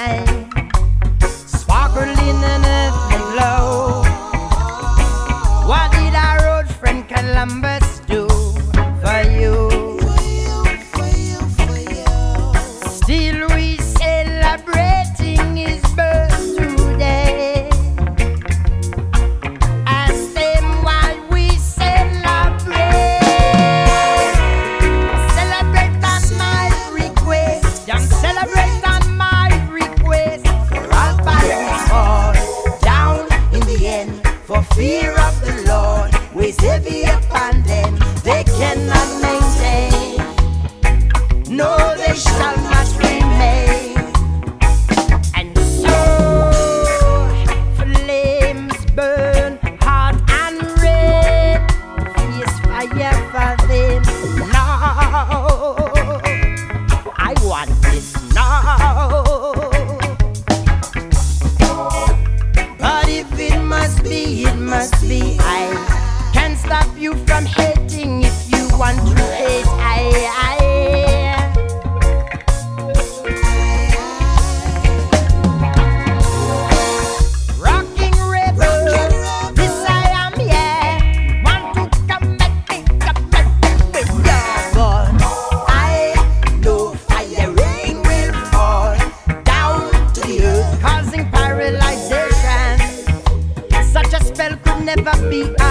sparkling in earthly glow. What did our old friend Columbus do for you? Still we celebrating his birth today. Ask them why we celebrate. Celebrate on my request. Young celebrate on my request. For all barriers fall down in the end. For fear of the Lord weighs heavy upon them. They cannot maintain. No, they shall not remain. And so flames burn hot and red. Fierce fire for them now. I want this now. But if it must be, it must be. I can't stop you from hating if you want to hate. Rocking rebel, this I am, yeah. You want to come with your gun. I know fire rain will fall down to the earth, causing paralyzation. Such a spell could never be